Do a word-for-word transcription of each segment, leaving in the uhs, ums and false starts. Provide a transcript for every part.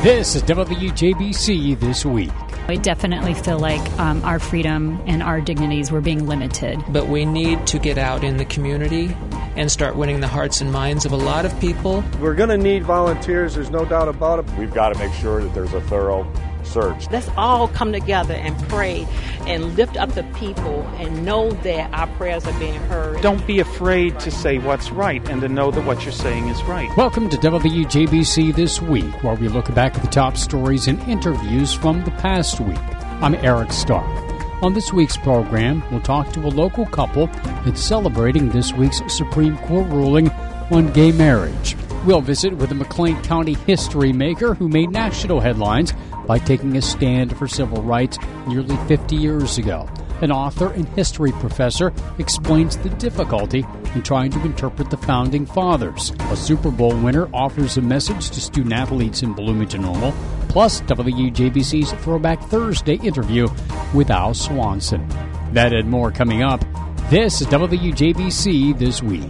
This is W J B C This Week. I definitely feel like um, our freedom and our dignities were being limited. But we need to get out in the community and start winning the hearts and minds of a lot of people. We're going to need volunteers, there's no doubt about it. We've got to make sure that there's a thorough search. Let's all come together and pray and lift up the people and know that our prayers are being heard. Don't be afraid to say what's right and to know that what you're saying is right. Welcome to W J B C This Week, where we look back at the top stories and interviews from the past week. I'm Eric Stark. On this week's program, we'll talk to a local couple that's celebrating this week's Supreme Court ruling on gay marriage. We'll visit with a McLean County history maker who made national headlines by taking a stand for civil rights nearly fifty years ago. An author and history professor explains the difficulty in trying to interpret the Founding Fathers. A Super Bowl winner offers a message to student athletes in Bloomington Normal. Plus, W J B C's Throwback Thursday interview with Al Swanson. That and more coming up. This is W J B C This Week.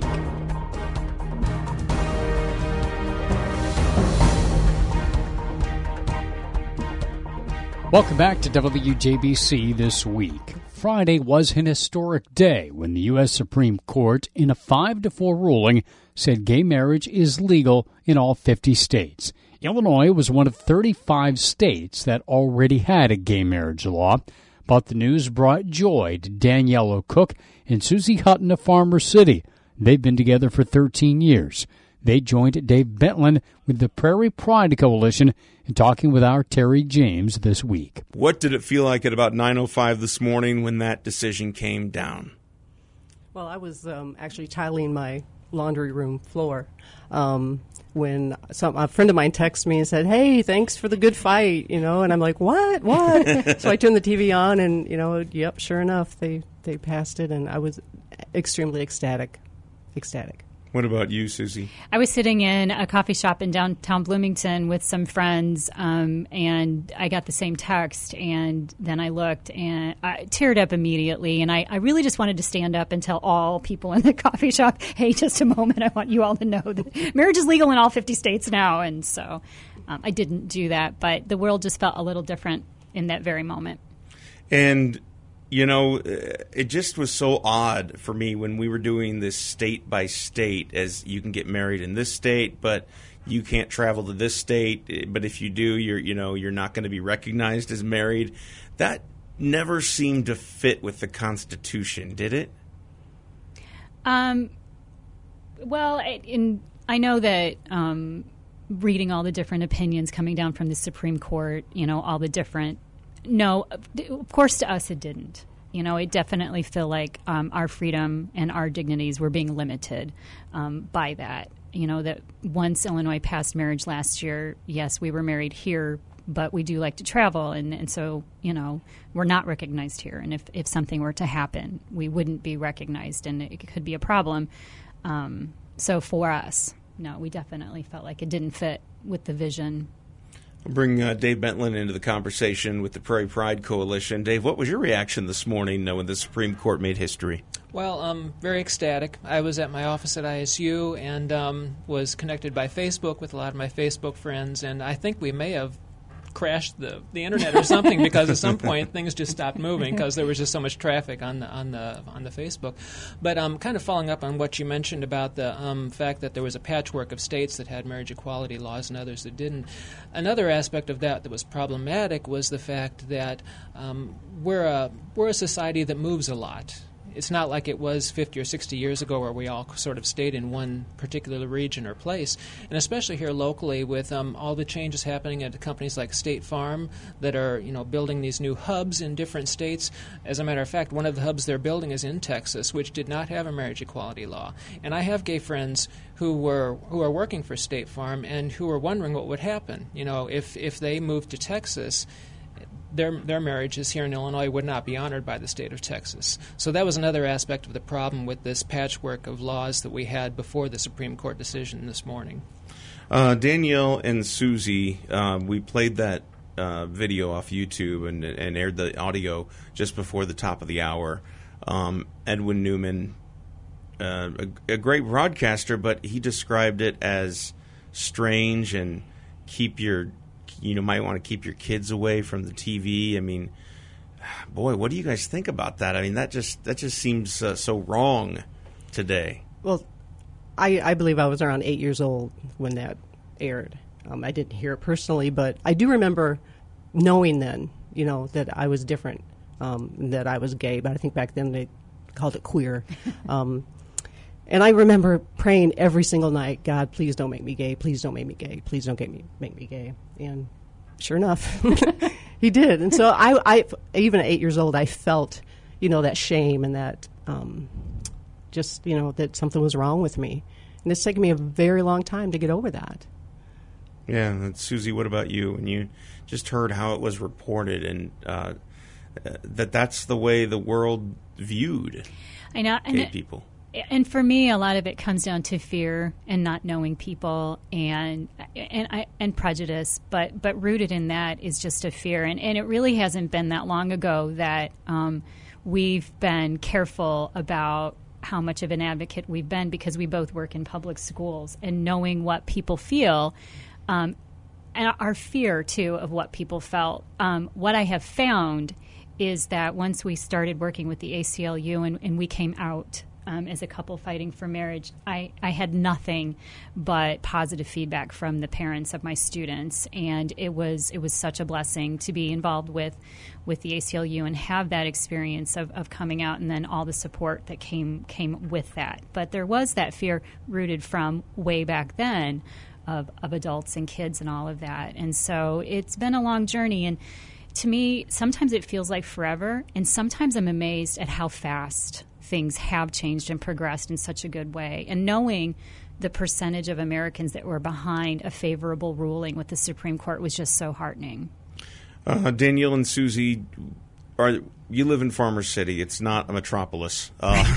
Welcome back to W J B C This Week. Friday was an historic day when the U S Supreme Court, in a five to four ruling, said gay marriage is legal in all fifty states. Illinois was one of thirty-five states that already had a gay marriage law, but the news brought joy to Danielle O'Cook and Susie Hutton of Farmer City. They've been together for thirteen years. They joined Dave Bentland with the Prairie Pride Coalition in talking with our Terry James this week. What did it feel like at about nine oh five this morning when that decision came down? Well, I was um, actually tiling my laundry room floor um, when some, a friend of mine texted me and said, "Hey, thanks for the good fight," you know, and I'm like, what, what? So I turned the T V on and, you know, yep, sure enough, they, they passed it, and I was extremely ecstatic, ecstatic. What about you, Susie? I was sitting in a coffee shop in downtown Bloomington with some friends, um, and I got the same text, and then I looked, and I teared up immediately, and I, I really just wanted to stand up and tell all people in the coffee shop, hey, just a moment, I want you all to know that marriage is legal in all fifty states now, and so um, I didn't do that, but the world just felt a little different in that very moment. And you know, it just was so odd for me when we were doing this state by state, as you can get married in this state, but you can't travel to this state. But if you do, you're, you know, you're not going to be recognized as married. That never seemed to fit with the Constitution, did it? Um. Well, in I know that um, reading all the different opinions coming down from the Supreme Court, you know, all the different. No, of course to us it didn't. You know, it definitely felt like um, our freedom and our dignities were being limited um, by that. You know, that once Illinois passed marriage last year, yes, we were married here, but we do like to travel. And, and so, you know, we're not recognized here. And if, if something were to happen, we wouldn't be recognized, and it could be a problem. Um, so for us, no, we definitely felt like it didn't fit with the vision. I'll bring uh, Dave Bentland into the conversation with the Prairie Pride Coalition. Dave, what was your reaction this morning uh, when the Supreme Court made history? Well, um, very ecstatic. I was at my office at I S U and um, was connected by Facebook with a lot of my Facebook friends, and I think we may have crashed the, the internet or something because at some point things just stopped moving because there was just so much traffic on the on the on the Facebook. But um, kind of following up on what you mentioned about the um, fact that there was a patchwork of states that had marriage equality laws and others that didn't. Another aspect of that that was problematic was the fact that um, we're a we're a society that moves a lot. It's not like it was fifty or sixty years ago where we all sort of stayed in one particular region or place. And especially here locally with um, all the changes happening at companies like State Farm that are, you know, building these new hubs in different states. As a matter of fact, one of the hubs they're building is in Texas, which did not have a marriage equality law. And I have gay friends who were who are working for State Farm and who are wondering what would happen. You know, if if they moved to Texas, Their their marriages here in Illinois would not be honored by the state of Texas. So that was another aspect of the problem with this patchwork of laws that we had before the Supreme Court decision this morning. Uh, Danielle and Susie, uh, we played that uh, video off YouTube and, and aired the audio just before the top of the hour. Um, Edwin Newman, uh, a, a great broadcaster, but he described it as strange and keep your you know might want to keep your kids away from the T V. I mean, boy, what do you guys think about that? I mean, that just that just seems uh, so wrong today. Well, I, I believe I was around eight years old when that aired. Um, I didn't hear it personally, but I do remember knowing then, you know, that I was different, um, that I was gay. But I think back then they called it queer. um, and I remember praying every single night, God, please don't make me gay. Please don't make me gay. Please don't get me, make me gay. And sure enough, he did. And so I, I, even at eight years old, I felt, you know, that shame and that um, just, you know, that something was wrong with me. And it's taken me a very long time to get over that. Yeah, and Susie, what about you? When you just heard how it was reported and uh, that that's the way the world viewed I know, gay and, people. And for me, a lot of it comes down to fear and not knowing people and and I, and prejudice. But but rooted in that is just a fear. And, and it really hasn't been that long ago that um, we've been careful about how much of an advocate we've been because we both work in public schools and knowing what people feel. Um, and our fear, too, of what people felt. Um, what I have found is that once we started working with the A C L U and, and we came out um, as a couple fighting for marriage, I, I had nothing but positive feedback from the parents of my students. And it was it was such a blessing to be involved with, with the A C L U and have that experience of, of coming out and then all the support that came came with that. But there was that fear rooted from way back then Of, of adults and kids and all of that. And so it's been a long journey. And to me, sometimes it feels like forever. And sometimes I'm amazed at how fast things have changed and progressed in such a good way. And knowing the percentage of Americans that were behind a favorable ruling with the Supreme Court was just so heartening. Uh, Danielle and Susie, are you live in Farmers City. It's not a metropolis.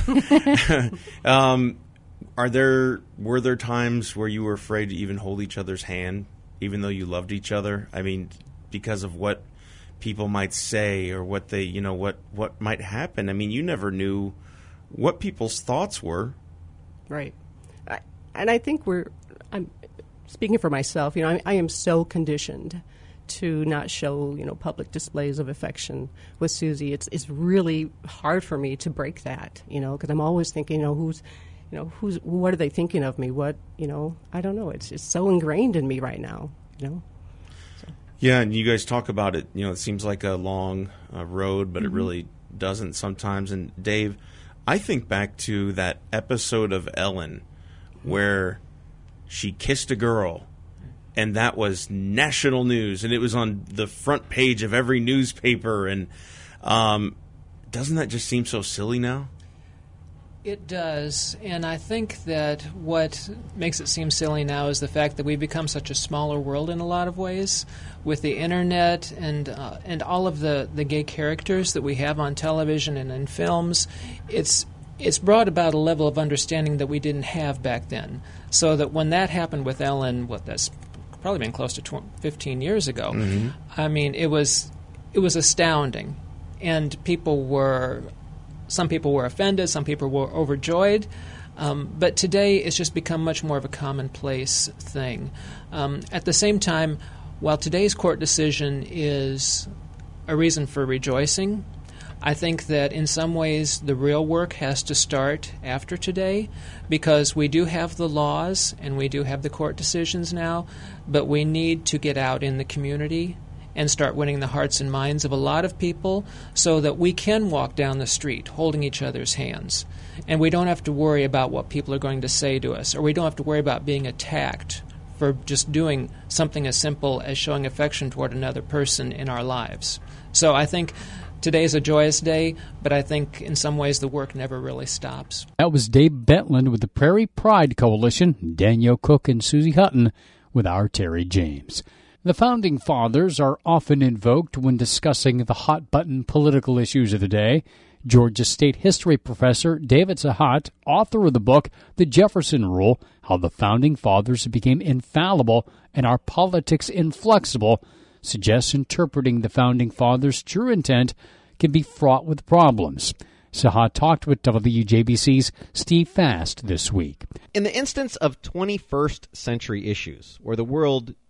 Uh, um Are there were there times where you were afraid to even hold each other's hand, even though you loved each other? I mean, because of what people might say or what they, you know, what, what might happen. I mean, you never knew what people's thoughts were. Right. I, and I think we're, I'm speaking for myself, you know, I, I am so conditioned to not show, you know, public displays of affection with Susie. It's, it's really hard for me to break that, you know, because I'm always thinking, you know, who's, You know, who's what are they thinking of me? What, you know, I don't know. It's just so ingrained in me right now, you know. So. Yeah, and you guys talk about it, you know, it seems like a long uh, road, but mm-hmm. it really doesn't sometimes. And Dave, I think back to that episode of Ellen where she kissed a girl, and that was national news, and it was on the front page of every newspaper. And um, doesn't that just seem so silly now? It does, and I think that what makes it seem silly now is the fact that we've become such a smaller world in a lot of ways with the internet and uh, and all of the, the gay characters that we have on television and in films. It's it's brought about a level of understanding that we didn't have back then. So that when that happened with Ellen, what that's probably been close to fifteen years ago. Mm-hmm. I mean, it was it was astounding, and people were. Some people were offended, some people were overjoyed, um, but today it's just become much more of a commonplace thing. Um, at the same time, while today's court decision is a reason for rejoicing, I think that in some ways the real work has to start after today, because we do have the laws and we do have the court decisions now, but we need to get out in the community and start winning the hearts and minds of a lot of people so that we can walk down the street holding each other's hands. And we don't have to worry about what people are going to say to us, or we don't have to worry about being attacked for just doing something as simple as showing affection toward another person in our lives. So I think today is a joyous day, but I think in some ways the work never really stops. That was Dave Bentland with the Prairie Pride Coalition, Danielle Cook and Susie Hutton with our Terry James. The Founding Fathers are often invoked when discussing the hot-button political issues of the day. Georgia State history professor David Sahat, author of the book The Jefferson Rule, How the Founding Fathers Became Infallible and Our Politics Inflexible, suggests interpreting the Founding Fathers' true intent can be fraught with problems. Sahat talked with W J B C's Steve Fast this week. In the instance of twenty-first century issues, where the world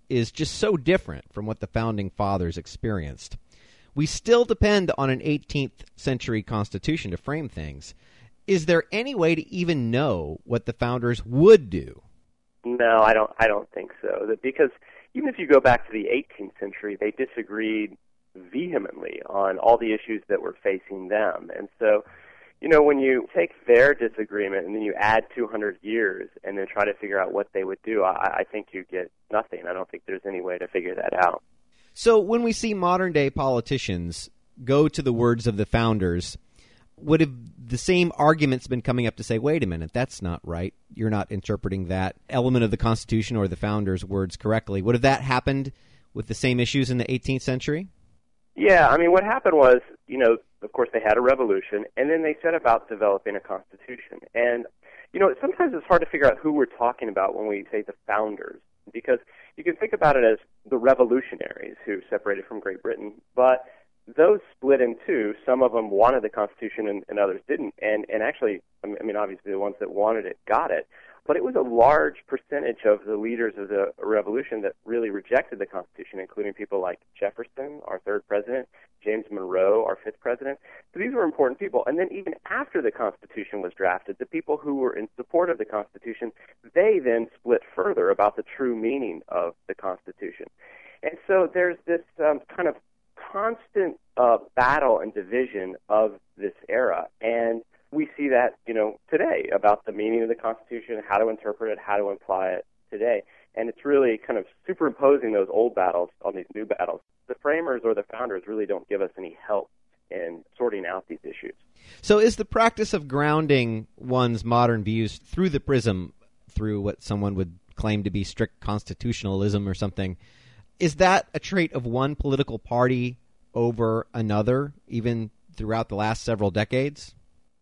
is just so different from what the Founding Fathers experienced. We still depend on an eighteenth century Constitution to frame things. Is there any way to even know what the Founders would do? No, I don't. I don't think so. That because even if you go back to the eighteenth century, they disagreed vehemently on all the issues that were facing them. And so, you know, when you take their disagreement and then you add two hundred years and then try to figure out what they would do, I, I think you get nothing. I don't think there's any way to figure that out. So when we see modern-day politicians go to the words of the Founders, would have the same arguments been coming up to say, wait a minute, that's not right. You're not interpreting that element of the Constitution or the Founders' words correctly. Would have that happened with the same issues in the eighteenth century? Yeah, I mean, what happened was, you know, of course they had a revolution, and then they set about developing a constitution. And, you know, sometimes it's hard to figure out who we're talking about when we say the Founders, because you can think about it as the revolutionaries who separated from Great Britain, but those split in two. Some of them wanted the Constitution and, and others didn't. And, and actually, I mean, obviously the ones that wanted it got it. But it was a large percentage of the leaders of the revolution that really rejected the Constitution, including people like Jefferson, our third president, James Monroe, our fifth president. So these were important people. And then even after the Constitution was drafted, the people who were in support of the Constitution, they then split further about the true meaning of the Constitution. And so there's this um, kind of constant uh, battle and division of this era. And we see that, you know, today about the meaning of the Constitution, how to interpret it, how to apply it today. And it's really kind of superimposing those old battles on these new battles. The framers or the Founders really don't give us any help in sorting out these issues. So is the practice of grounding one's modern views through the prism, through what someone would claim to be strict constitutionalism or something, is that a trait of one political party over another, even throughout the last several decades?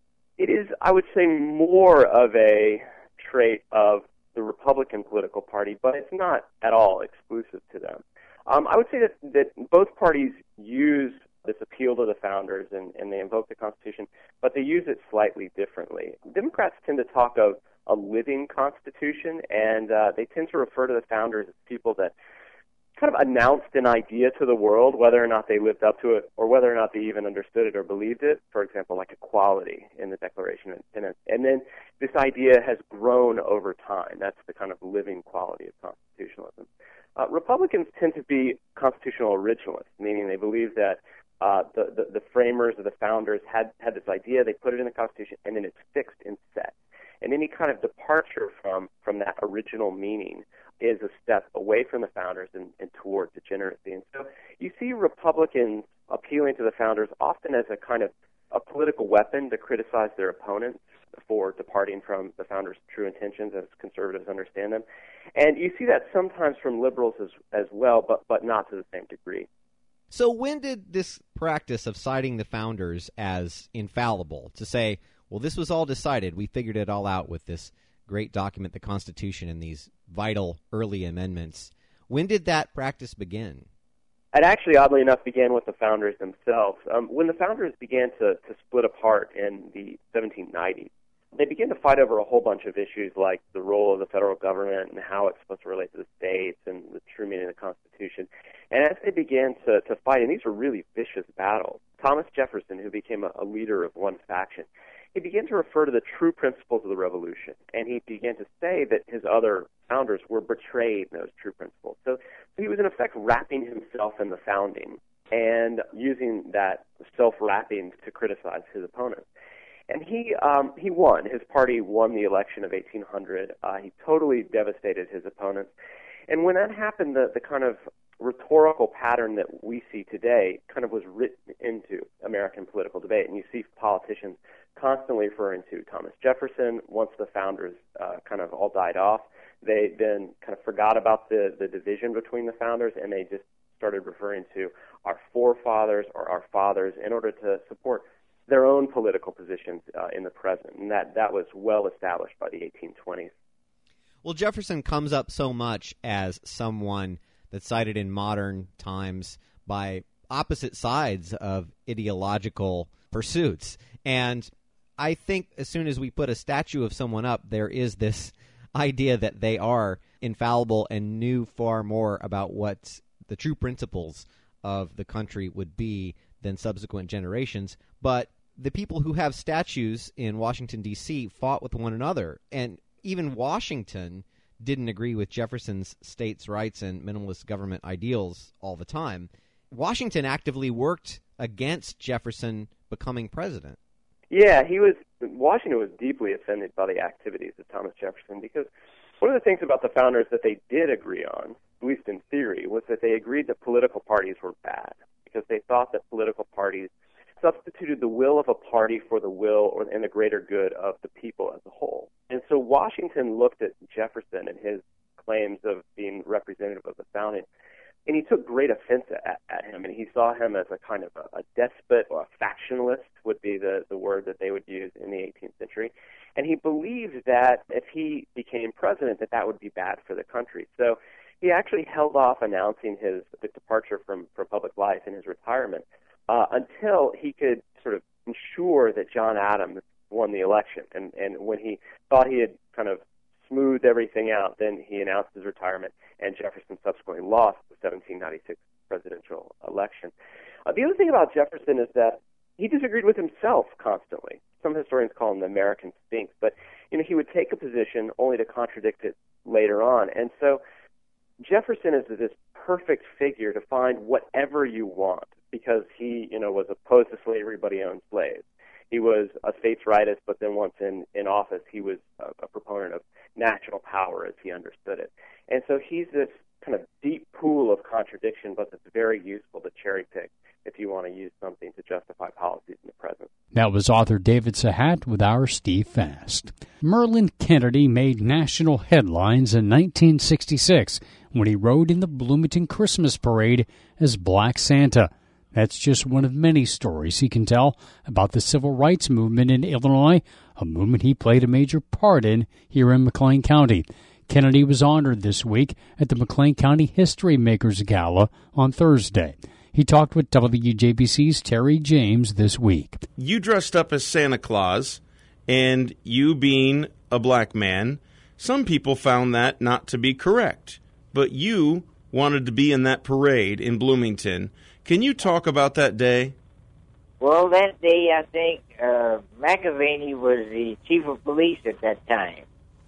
It is, I would say, more of a trait of the Republican political party, but it's not at all exclusive to them. Um, I would say that, that both parties use this appeal to the Founders and, and they invoke the Constitution, but they use it slightly differently. Democrats tend to talk of a living Constitution, and uh, they tend to refer to the Founders as people that kind of announced an idea to the world, whether or not they lived up to it or whether or not they even understood it or believed it. For example, like equality in the Declaration of Independence. And then this idea has grown over time. That's the kind of living quality of constitutionalism. Uh, Republicans tend to be constitutional originalists, meaning they believe that uh, the, the, the framers or the Founders had, had this idea, they put it in the Constitution, and then it's fixed and set. And any kind of departure from, from that original meaning is a step away from the Founders and, and toward degeneracy. And so you see Republicans appealing to the Founders often as a kind of a political weapon to criticize their opponents for departing from the Founders' true intentions as conservatives understand them. And you see that sometimes from liberals as, as well, but, but not to the same degree. So when did this practice of citing the Founders as infallible, to say, well, this was all decided, we figured it all out with this great document, the Constitution, and these vital early amendments, when did that practice begin? It actually, oddly enough, began with the Founders themselves. Um, when the Founders began to, to split apart in the seventeen nineties, they began to fight over a whole bunch of issues like the role of the federal government and how it's supposed to relate to the states and the true meaning of the Constitution. And as they began to, to fight, and these were really vicious battles, Thomas Jefferson, who became a, a leader of one faction, he began to refer to the true principles of the Revolution, and he began to say that his other Founders were betrayed in those true principles. So, so he was, in effect, wrapping himself in the founding and using that self-wrapping to criticize his opponents. And he um, he won. His party won the election of eighteen hundred. Uh, he totally devastated his opponents. And when that happened, the, the kind of rhetorical pattern that we see today kind of was written into American political debate. And you see politicians constantly referring to Thomas Jefferson. Once the Founders uh, kind of all died off, they then kind of forgot about the, the division between the Founders, and they just started referring to our forefathers or our fathers in order to support their own political positions uh, in the present. And that, that was well established by the eighteen twenties. Well, Jefferson comes up so much as someone that's cited in modern times by opposite sides of ideological pursuits. And I think as soon as we put a statue of someone up, there is this idea that they are infallible and knew far more about what the true principles of the country would be than subsequent generations. But the people who have statues in Washington, D C fought with one another. And even Washington didn't agree with Jefferson's states' rights and minimalist government ideals all the time. Washington actively worked against Jefferson becoming president. Yeah, he was. Washington was deeply offended by the activities of Thomas Jefferson because one of the things about the founders that they did agree on, at least in theory, was that they agreed that political parties were bad because they thought that political parties substituted the will of a party for the will or, and the greater good of the people as a whole. And so Washington looked at Jefferson and his claims of being representative of the founding, and he took great offense at, at him, and he saw him as a kind of a, a despot or a factionalist would be the, the word that they would use in the eighteenth century. And he believed that if he became president, that that would be bad for the country. So he actually held off announcing his departure from, from public life and his retirement uh, until he could sort of ensure that John Adams won the election. And, and when he thought he had kind of smoothed everything out, then he announced his retirement, and Jefferson subsequently lost the seventeen ninety-six presidential election. Uh, the other thing about Jefferson is that he disagreed with himself constantly. Some historians call him the American Sphinx, but you know he would take a position only to contradict it later on. And so Jefferson is this perfect figure to find whatever you want because he, you know, was opposed to slavery, but he owned slaves. He was a states' rightist, but then once in, in office, he was a, a proponent of national power as he understood it. And so he's this kind of deep pool of contradiction, but it's very useful to cherry pick if you want to use something to justify policies in the present. That was author David Sahat with our Steve Fast. Merlin Kennedy made national headlines in nineteen sixty-six when he rode in the Bloomington Christmas Parade as Black Santa. That's just one of many stories he can tell about the civil rights movement in Illinois, a movement he played a major part in here in McLean County. Kennedy was honored this week at the McLean County History Makers Gala on Thursday. He talked with W J B C's Terry James this week. You dressed up as Santa Claus, and you being a black man, some people found that not to be correct. But you wanted to be in that parade in Bloomington. Can you talk about that day? Well, that day, I think uh, McAvaney was the chief of police at that time.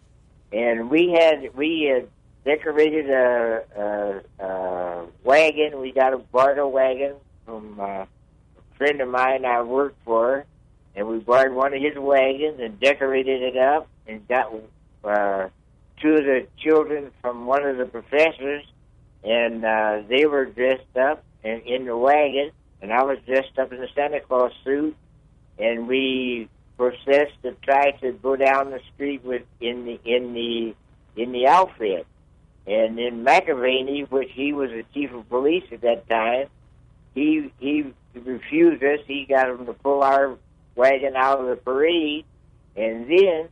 And we had, we had decorated a, a, a wagon. We got a borrowed a wagon from uh, a friend of mine I worked for, and we borrowed one of his wagons and decorated it up and got uh, two of the children from one of the professors, and uh, they were dressed up in, in the wagon, and I was dressed up in the Santa Claus suit, and we processed to try to go down the street with in the in the in the outfit. And then McAvaney, which he was the chief of police at that time, he he refused us. He got him to pull our wagon out of the parade, and then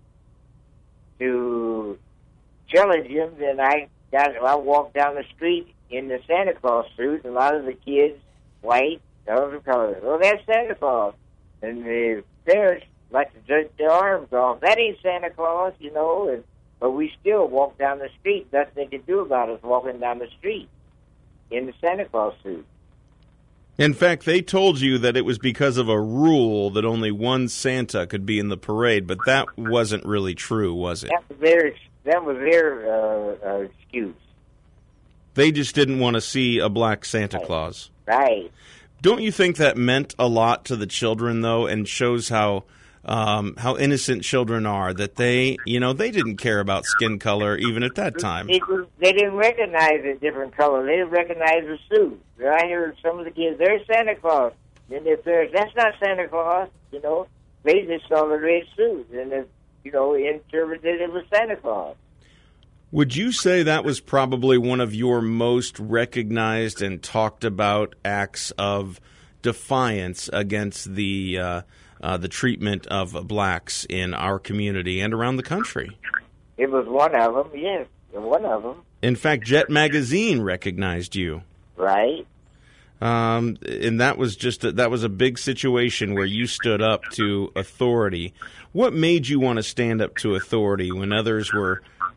to challenge him, then I got I walked down the street in the Santa Claus suit. A lot of the kids, white, other colors. Oh, that's Santa Claus, and the parents like to jerk their arms off. That ain't Santa Claus, you know. And, but we still walked down the street. Nothing they could do about us walking down the street in the Santa Claus suit. In fact, they told you that it was because of a rule that only one Santa could be in the parade, but that wasn't really true, was it? That was their, that was their uh, uh, excuse. They just didn't want to see a black Santa Right. Claus. Right. Don't you think that meant a lot to the children, though, and shows how um, how innocent children are, that they, you know, they didn't care about skin color even at that time? They, they didn't recognize a different color. They didn't recognize the suit. I heard some of the kids, there's Santa Claus. Then their parents, that's not Santa Claus, you know. They just saw the red suit, and, it, you know, interpreted it was Santa Claus. Would you say that was probably one of your most recognized and talked about acts of defiance against the uh, uh, the treatment of blacks in our community and around the country? It was one of them, yes, one of them. In fact, Jet Magazine recognized you. Right. Um, and that was just a, that was a big situation where you stood up to authority. What made you want to stand up to authority when others were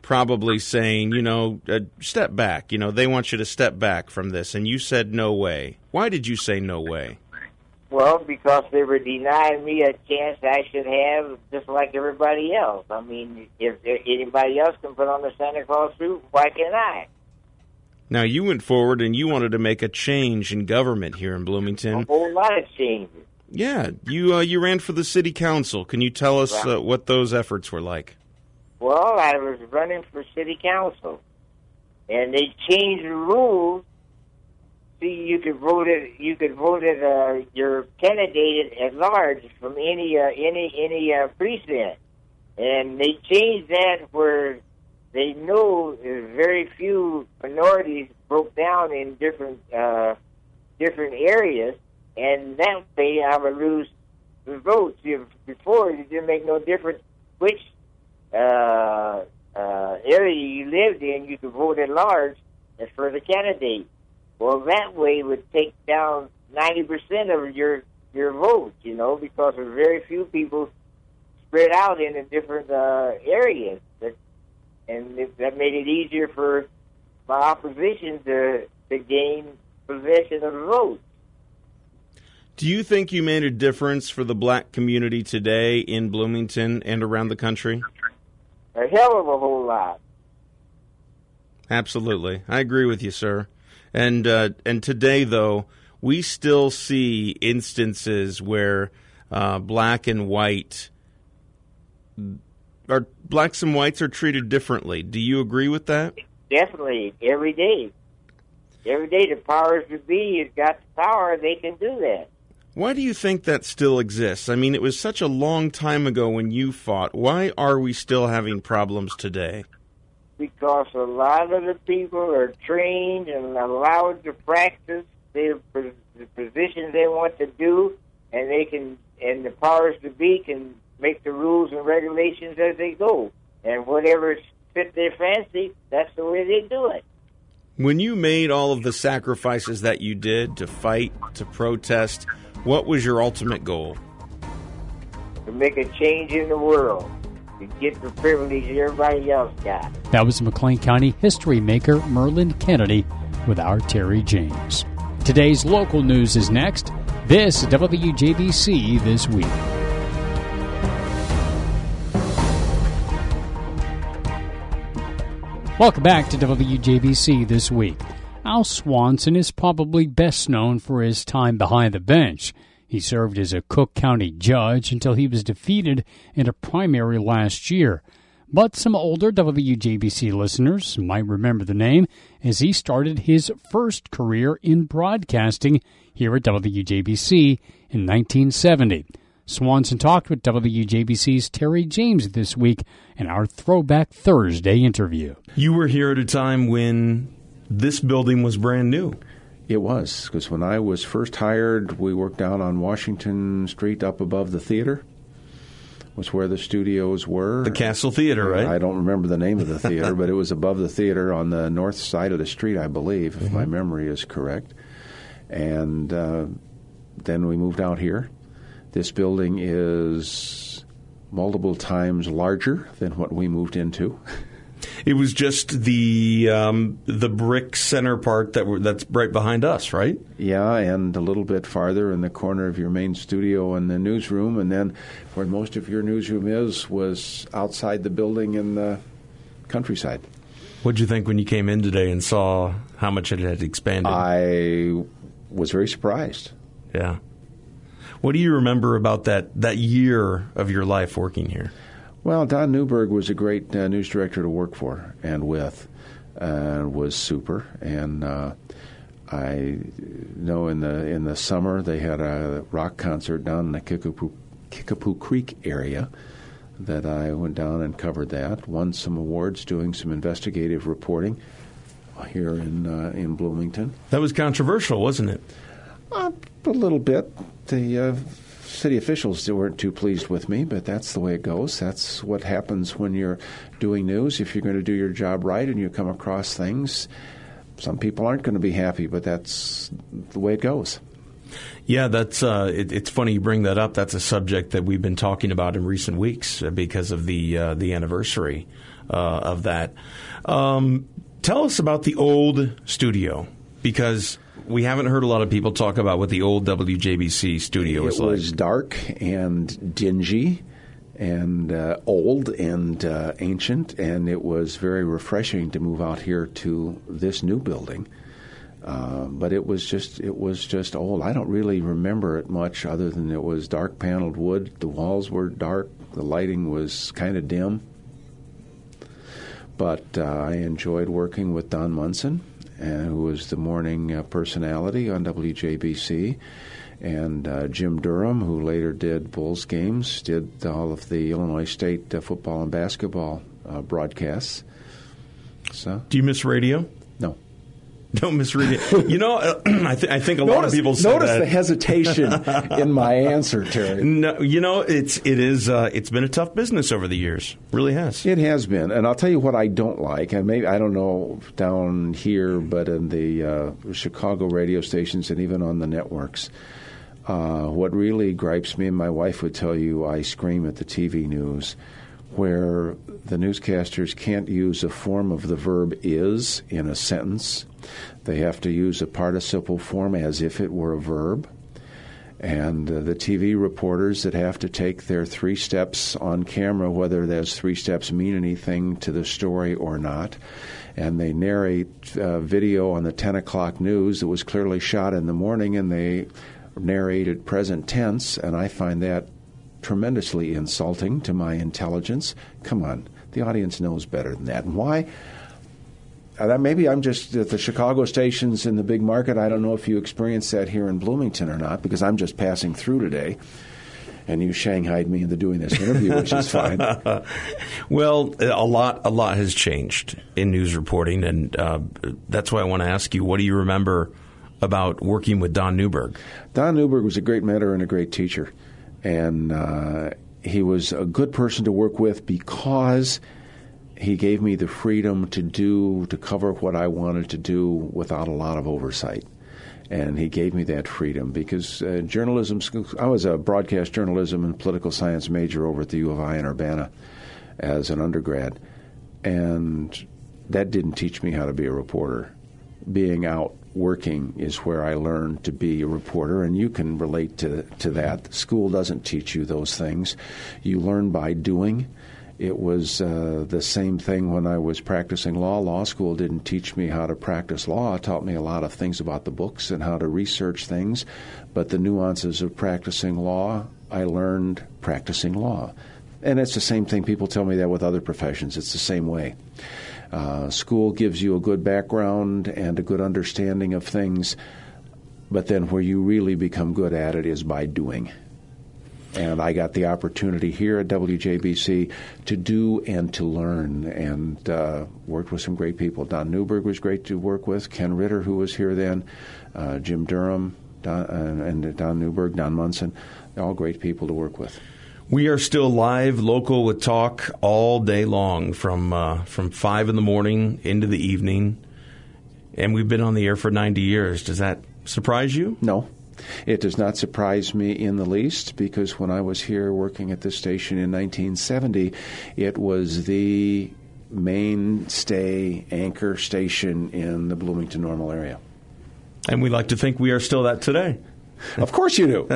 probably saying, you know, uh, step back. You know, they want you to step back from this. And you said no way. Why did you say no way? Well, because they were denying me a chance I should have just like everybody else. I mean, if anybody else can put on the Santa Claus suit, why can't I? Now, you went forward and you wanted to make a change in government here in Bloomington. A whole lot of changes. Yeah, you uh, you ran for the city council. Can you tell us uh, what those efforts were like? Well, I was running for city council, and they changed the rules. See, you could vote it. You could vote it. Uh, your candidate at large from any uh, any any uh, precinct, and they changed that where they know very few minorities broke down in different uh, different areas. And that way I would lose the votes. If before, it didn't make no difference which uh, uh, area you lived in. You could vote at large as for the candidate. Well, that way would take down ninety percent of your your votes, you know, because there were very few people spread out in the different uh, areas. That, and it, that made it easier for my opposition to, to gain possession of the votes. Do you think you made a difference for the black community today in Bloomington and around the country? A hell of a whole lot. Absolutely. I agree with you, sir. And uh, and today, though, we still see instances where uh, black and white are blacks and whites are treated differently. Do you agree with that? Definitely. Every day. Every day the powers that be has got the power, they can do that. Why do you think that still exists? I mean, it was such a long time ago when you fought. Why are we still having problems today? Because a lot of the people are trained and allowed to practice their, the positions they want to do, and they can, and the powers to be can make the rules and regulations as they go. And whatever fit their fancy, that's the way they do it. When you made all of the sacrifices that you did to fight, to protest, what was your ultimate goal? To make a change in the world, to get the privilege everybody else got. That was McLean County history maker Merlin Kennedy with our Terry James. Today's local news is next. This is W J B C This Week. Welcome back to W J B C This Week. Al Swanson is probably best known for his time behind the bench. He served as a Cook County judge until he was defeated in a primary last year. But some older W J B C listeners might remember the name as he started his first career in broadcasting here at W J B C in nineteen seventy. Swanson talked with W J B C's Terry James this week in our Throwback Thursday interview. You were here at a time when this building was brand new. It was, because when I was first hired, we worked down on Washington Street up above the theater. Was where the studios were. The Castle Theater, right? I don't remember the name of the theater, but it was above the theater on the north side of the street, I believe, if mm-hmm. my memory is correct. And uh, then we moved out here. This building is multiple times larger than what we moved into. It was just the um, the brick center part that were, that's right behind us, right? Yeah, and a little bit farther in the corner of your main studio and the newsroom, and then where most of your newsroom is was outside the building in the countryside. What did you think when you came in today and saw how much it had expanded? I was very surprised. Yeah. What do you remember about that, that year of your life working here? Well, Don Newberg was a great uh, news director to work for and with, and uh, was super. And uh, I know in the in the summer they had a rock concert down in the Kickapoo, Kickapoo Creek area that I went down and covered that. Won some awards doing some investigative reporting here in uh, in Bloomington. That was controversial, wasn't it? Uh, a little bit. The uh, city officials weren't too pleased with me, but that's the way it goes. That's what happens when you're doing news. If you're going to do your job right and you come across things, some people aren't going to be happy, but that's the way it goes. Yeah, that's uh, it, it's funny you bring that up. That's a subject that we've been talking about in recent weeks because of the uh, the anniversary uh, of that. Um, tell us about the old studio, because we haven't heard a lot of people talk about what the old W J B C studio was like. It was dark and dingy and uh, old and uh, ancient, and it was very refreshing to move out here to this new building. Uh, but it was just it was just old. I don't really remember it much, other than it was dark paneled wood. The walls were dark. The lighting was kind of dim. But uh, I enjoyed working with Don Munson, and who was the morning uh, personality on W J B C. And uh, Jim Durham, who later did Bulls games, did all of the Illinois State uh, football and basketball uh, broadcasts. So, do you miss radio? No. Don't miss radio. You know, uh, I, th- I think a notice, lot of people say notice that. the hesitation in my answer, Terry. No, you know, it's it is uh, it's been a tough business over the years. It really has. It has been, and I'll tell you what I don't like. And maybe I don't know down here, but in the uh, Chicago radio stations and even on the networks. Uh, what really gripes me, and my wife would tell you, I scream at the T V news, where the newscasters can't use a form of the verb is in a sentence. They have to use a participle form as if it were a verb. And uh, the T V reporters that have to take their three steps on camera, whether those three steps mean anything to the story or not, and they narrate uh, video on the ten o'clock news that was clearly shot in the morning, and they narrated present tense, and I find that tremendously insulting to my intelligence. Come on, the audience knows better than that. And why? Uh, maybe I'm just at the Chicago stations in the big market. I don't know if you experience that here in Bloomington or not, because I'm just passing through today, and you shanghaied me into doing this interview, which is fine. Well, a lot, a lot has changed in news reporting, and uh, that's why I want to ask you, what do you remember about working with Don Newberg? Don Newberg was a great mentor and a great teacher. And uh, he was a good person to work with because he gave me the freedom to do, to cover what I wanted to do without a lot of oversight. And he gave me that freedom because uh, journalism school, I was a broadcast journalism and political science major over at the U of I in Urbana as an undergrad. And that didn't teach me how to be a reporter. Being out working is where I learned to be a reporter, and you can relate to to that. School doesn't teach you those things. You learn by doing. It was uh, the same thing when I was practicing law. Law school didn't teach me how to practice law. It taught me a lot of things about the books and how to research things, but the nuances of practicing law, I learned practicing law. And it's the same thing. People tell me that with other professions. It's the same way. Uh, school gives you a good background and a good understanding of things, but then where you really become good at it is by doing. And I got the opportunity here at W J B C to do and to learn, and uh, worked with some great people. Don Newberg was great to work with, Ken Ritter, who was here then, uh, Jim Durham, Don, uh, and Don Newberg, Don Munson, all great people to work with. We are still live, local with talk all day long, from uh, from five in the morning into the evening, and we've been on the air for ninety years. Does that surprise you? No, it does not surprise me in the least, because when I was here working at this station in nineteen seventy, it was the mainstay anchor station in the Bloomington-Normal area. And we like to think we are still that today. Of course you do.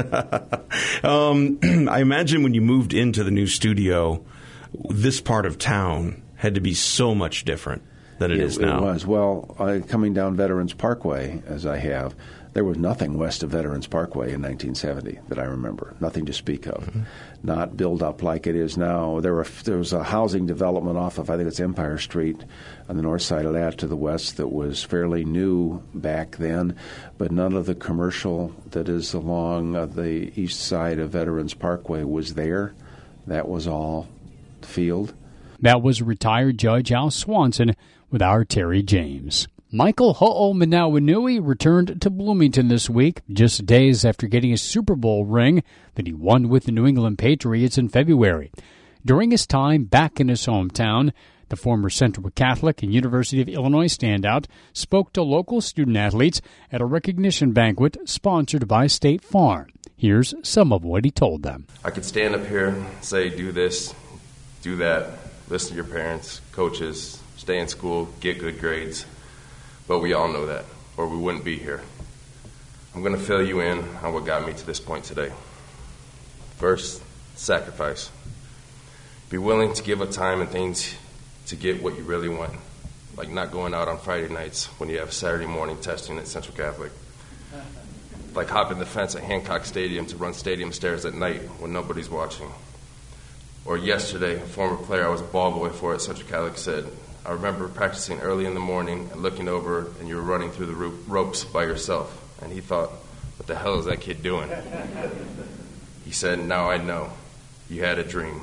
um, I imagine when you moved into the new studio, this part of town had to be so much different than it, it is now. It was. Well, uh, coming down Veterans Parkway, as I have, there was nothing west of Veterans Parkway in nineteen seventy that I remember. Nothing to speak of. Mm-hmm. Not built up like it is now. There were there was a housing development off of, I think it's Empire Street on the north side of that to the west that was fairly new back then, but none of the commercial that is along uh, the east side of Veterans Parkway was there. That was all field. That was retired Judge Al Swanson with our Terry James. Michael Ho'omanawanui returned to Bloomington this week, just days after getting a Super Bowl ring that he won with the New England Patriots in February. During his time back in his hometown, the former Central Catholic and University of Illinois standout spoke to local student-athletes at a recognition banquet sponsored by State Farm. Here's some of what he told them. I could stand up here and say, do this, do that, listen to your parents, coaches, stay in school, get good grades. But we all know that, or we wouldn't be here. I'm going to fill you in on what got me to this point today. First, sacrifice. Be willing to give up time and things to get what you really want, like not going out on Friday nights when you have Saturday morning testing at Central Catholic, like hopping the fence at Hancock Stadium to run stadium stairs at night when nobody's watching. Or yesterday, a former player I was a ball boy for at Central Catholic said, I remember practicing early in the morning and looking over and you were running through the ropes by yourself. And he thought, what the hell is that kid doing? He said, now I know. You had a dream.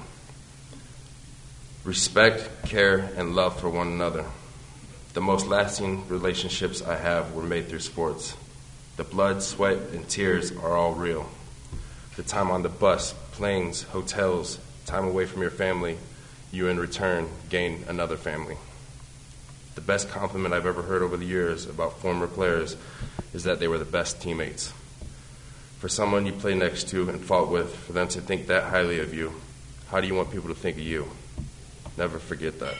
Respect, care, and love for one another. The most lasting relationships I have were made through sports. The blood, sweat, and tears are all real. The time on the bus, planes, hotels, time away from your family, you in return gain another family. The best compliment I've ever heard over the years about former players is that they were the best teammates. For someone you play next to and fought with, for them to think that highly of you, how do you want people to think of you? Never forget that.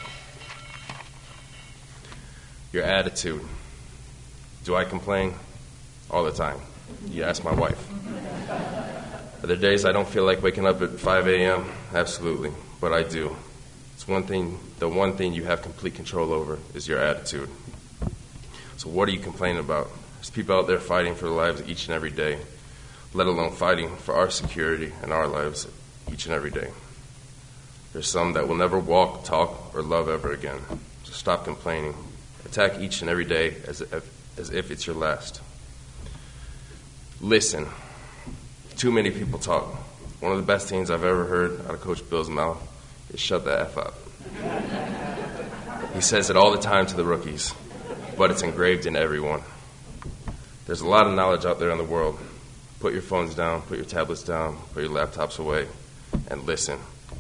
Your attitude. Do I complain? All the time. You ask my wife. Are there days I don't feel like waking up at five a.m.? Absolutely, but I do. It's one thing, the one thing you have complete control over is your attitude. So what are you complaining about? There's people out there fighting for their lives each and every day, let alone fighting for our security and our lives each and every day. There's some that will never walk, talk, or love ever again. So stop complaining. Attack each and every day as if, as if it's your last. Listen. Too many people talk. One of the best things I've ever heard out of Coach Bill's mouth is shut the F up. He says it all the time to the rookies, but it's engraved in everyone. There's a lot of knowledge out there in the world. Put your phones down, put your tablets down, put your laptops away, and listen.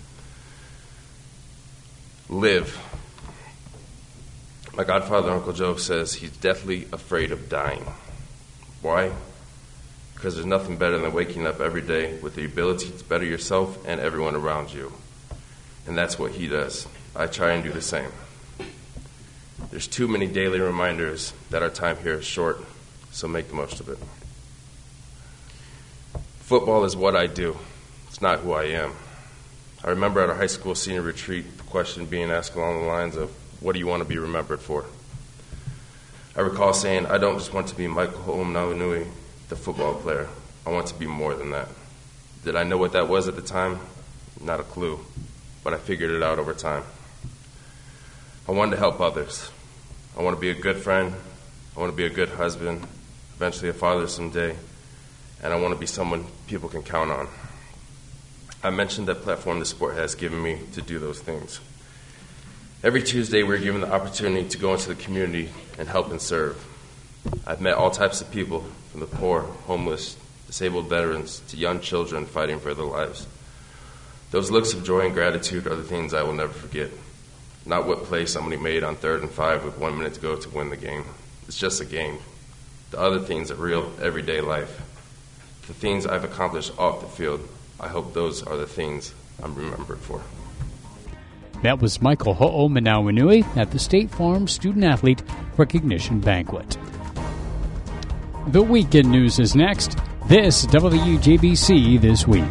Live. My godfather, Uncle Joe, says he's deathly afraid of dying. Why? Because there's nothing better than waking up every day with the ability to better yourself and everyone around you. And that's what he does. I try and do the same. There's too many daily reminders that our time here is short, so make the most of it. Football is what I do. It's not who I am. I remember at our high school senior retreat, the question being asked along the lines of, what do you want to be remembered for? I recall saying, I don't just want to be Michael Ho'omanawanui, the football player. I want to be more than that. Did I know what that was at the time? Not a clue, but I figured it out over time. I wanted to help others. I want to be a good friend. I want to be a good husband, eventually a father someday, and I want to be someone people can count on. I mentioned that platform the sport has given me to do those things. Every Tuesday, we're given the opportunity to go into the community and help and serve. I've met all types of people, from the poor, homeless, disabled veterans, to young children fighting for their lives. Those looks of joy and gratitude are the things I will never forget. Not what play somebody made on third and five with one minute to go to win the game. It's just a game. The other things are real, everyday life. The things I've accomplished off the field, I hope those are the things I'm remembered for. That was Michael Ho'omanawanui at the State Farm Student Athlete Recognition Banquet. The weekend news is next. This W J B C This Week.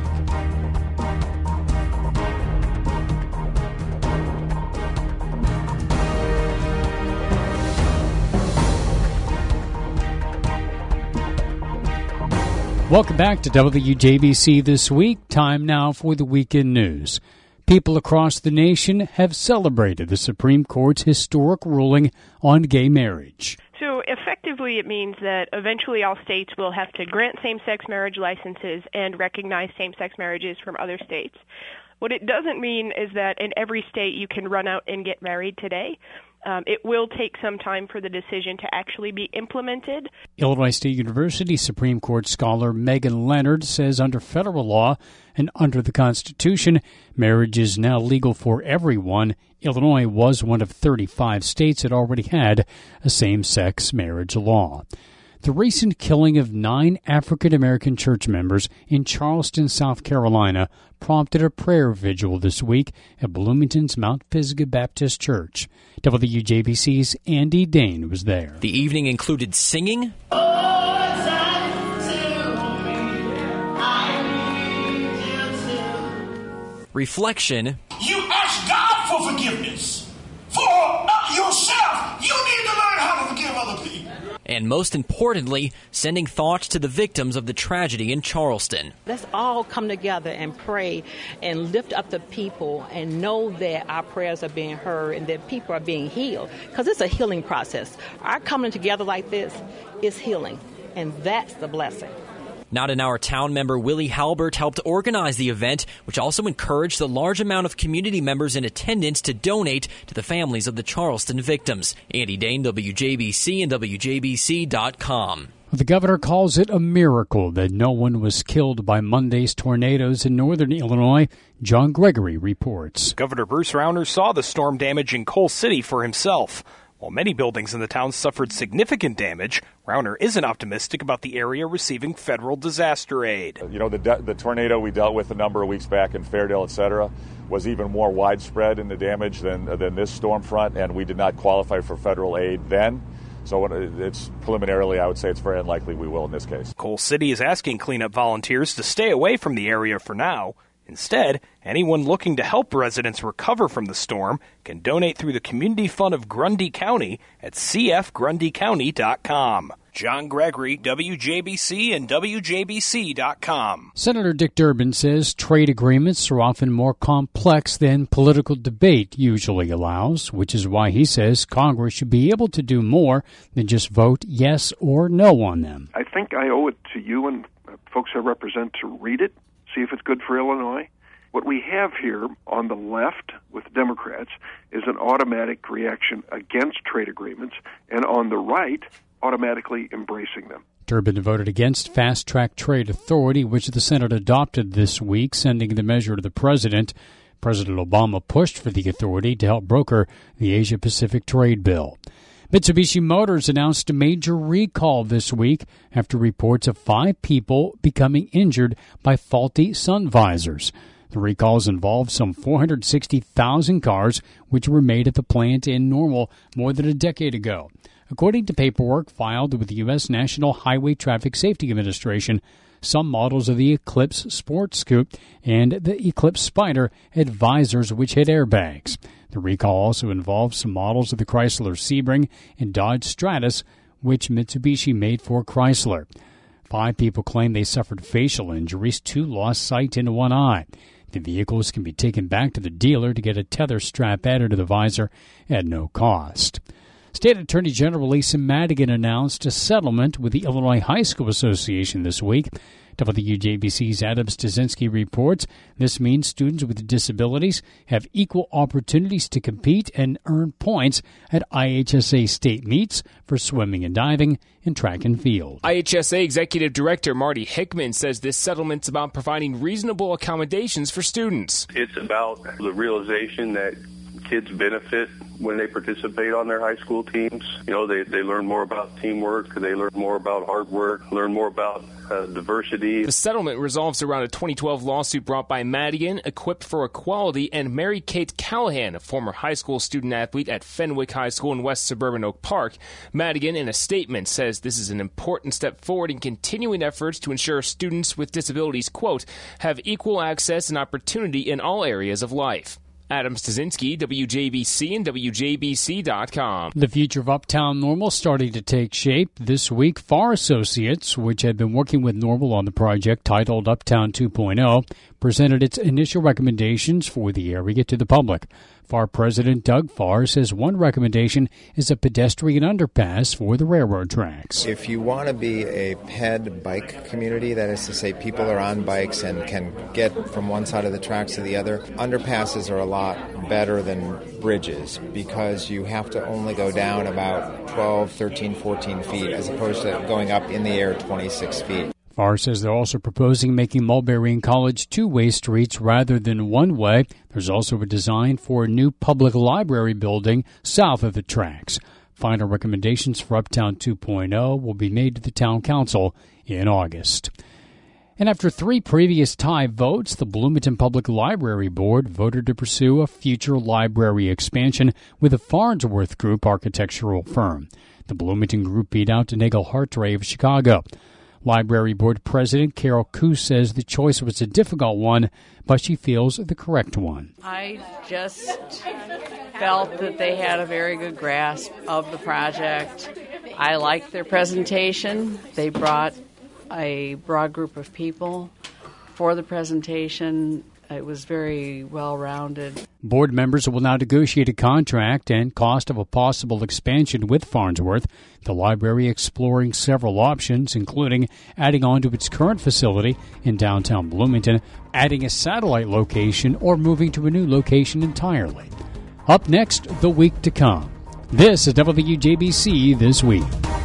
Welcome back to W J B C This Week. Time now for the weekend news. People across the nation have celebrated the Supreme Court's historic ruling on gay marriage. So effectively it means that eventually all states will have to grant same-sex marriage licenses and recognize same-sex marriages from other states. What it doesn't mean is that in every state you can run out and get married today. Um, it will take some time for the decision to actually be implemented. Illinois State University Supreme Court scholar Megan Leonard says under federal law and under the Constitution, marriage is now legal for everyone. Illinois was one of thirty-five states that already had a same-sex marriage law. The recent killing of nine African-American church members in Charleston, South Carolina, prompted a prayer vigil this week at Bloomington's Mount Pisgah Baptist Church. W J B C's Andy Dane was there. The evening included singing, reflection, you ask God for forgiveness for uh, yourself. You need to learn how to forgive other people. And most importantly, sending thoughts to the victims of the tragedy in Charleston. Let's all come together and pray and lift up the people and know that our prayers are being heard and that people are being healed, because it's a healing process. Our coming together like this is healing, and that's the blessing. Not in Our Town member Willie Halbert helped organize the event, which also encouraged the large amount of community members in attendance to donate to the families of the Charleston victims. Andy Dane, W J B C and W J B C dot com. The governor calls it a miracle that no one was killed by Monday's tornadoes in northern Illinois. John Gregory reports. Governor Bruce Rauner saw the storm damage in Coal City for himself. While many buildings in the town suffered significant damage, Rauner isn't optimistic about the area receiving federal disaster aid. You know, the, de- the tornado we dealt with a number of weeks back in Fairdale, et cetera, was even more widespread in the damage than, than this storm front, and we did not qualify for federal aid then. So it's preliminarily, I would say it's very unlikely we will in this case. Coal City is asking cleanup volunteers to stay away from the area for now. Instead, anyone looking to help residents recover from the storm can donate through the Community Fund of Grundy County at c f grundy county dot com. John Gregory, W J B C and W J B C dot com. Senator Dick Durbin says trade agreements are often more complex than political debate usually allows, which is why he says Congress should be able to do more than just vote yes or no on them. I think I owe it to you and folks I represent to read it, see if it's good for Illinois. What we have here on the left with Democrats is an automatic reaction against trade agreements, and on the right, automatically embracing them. Durbin voted against Fast Track Trade Authority, which the Senate adopted this week, sending the measure to the president. President Obama pushed for the authority to help broker the Asia-Pacific trade bill. Mitsubishi Motors announced a major recall this week after reports of five people becoming injured by faulty sun visors. The recalls involved some four hundred sixty thousand cars, which were made at the plant in Normal more than a decade ago. According to paperwork filed with the U S National Highway Traffic Safety Administration, some models of the Eclipse Sport Scoop and the Eclipse Spider had visors which had airbags. The recall also involved some models of the Chrysler Sebring and Dodge Stratus, which Mitsubishi made for Chrysler. Five people claim they suffered facial injuries, two lost sight in one eye. The vehicles can be taken back to the dealer to get a tether strap added to the visor at no cost. State Attorney General Lisa Madigan announced a settlement with the Illinois High School Association this week. W J B C's Adam Stasinski reports this means students with disabilities have equal opportunities to compete and earn points at I H S A state meets for swimming and diving and track and field. I H S A Executive Director Marty Hickman says this settlement's about providing reasonable accommodations for students. It's about the realization that kids benefit when they participate on their high school teams. You know, they, they learn more about teamwork, they learn more about hard work, learn more about uh, diversity. The settlement resolves around a twenty twelve lawsuit brought by Madigan, Equipped for Equality, and Mary Kate Callahan, a former high school student athlete at Fenwick High School in West Suburban Oak Park. Madigan, in a statement, says this is an important step forward in continuing efforts to ensure students with disabilities, quote, have equal access and opportunity in all areas of life. Adam Stasinski, W J B C and W J B C dot com. The future of Uptown Normal starting to take shape. This week, Farr Associates, which had been working with Normal on the project titled Uptown two point oh, presented its initial recommendations for the area to the public. Farr President Doug Farr says one recommendation is a pedestrian underpass for the railroad tracks. If you want to be a ped bike community, that is to say people are on bikes and can get from one side of the tracks to the other, underpasses are a lot better than bridges because you have to only go down about twelve, thirteen, fourteen feet as opposed to going up in the air twenty-six feet. Farr says they're also proposing making Mulberry and College two-way streets rather than one-way. There's also a design for a new public library building south of the tracks. Final recommendations for Uptown two point oh will be made to the Town Council in August. And after three previous tie votes, the Bloomington Public Library Board voted to pursue a future library expansion with the Farnsworth Group architectural firm. The Bloomington Group beat out Nagel Hartray of Chicago. Library Board President Carol Coos says the choice was a difficult one, but she feels the correct one. I just felt that they had a very good grasp of the project. I liked their presentation. They brought a broad group of people for the presentation. It was very well-rounded. Board members will now negotiate a contract and cost of a possible expansion with Farnsworth. The library exploring several options, including adding on to its current facility in downtown Bloomington, adding a satellite location, or moving to a new location entirely. Up next, the week to come. This is W J B C This Week.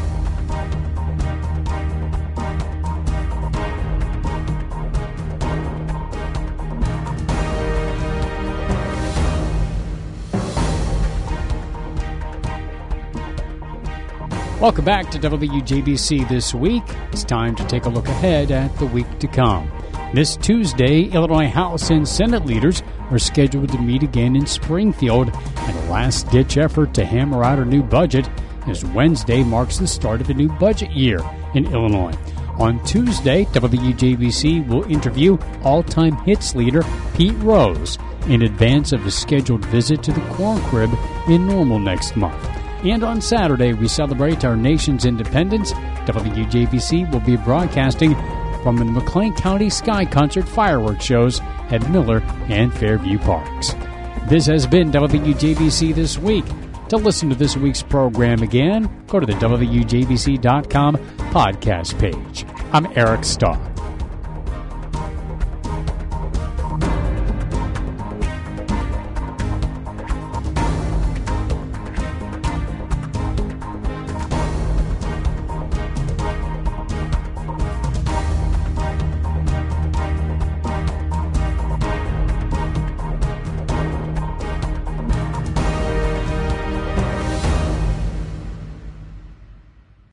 Welcome back to W J B C This Week. It's time to take a look ahead at the week to come. This Tuesday, Illinois House and Senate leaders are scheduled to meet again in Springfield in a last-ditch effort to hammer out a new budget, as Wednesday marks the start of a new budget year in Illinois. On Tuesday, W J B C will interview all-time hits leader Pete Rose in advance of a scheduled visit to the Corn Crib in Normal next month. And on Saturday, we celebrate our nation's independence. W J B C will be broadcasting from the McLean County Sky Concert fireworks shows at Miller and Fairview Parks. This has been W J B C This Week. To listen to this week's program again, go to the W J B C dot com podcast page. I'm Eric Starr.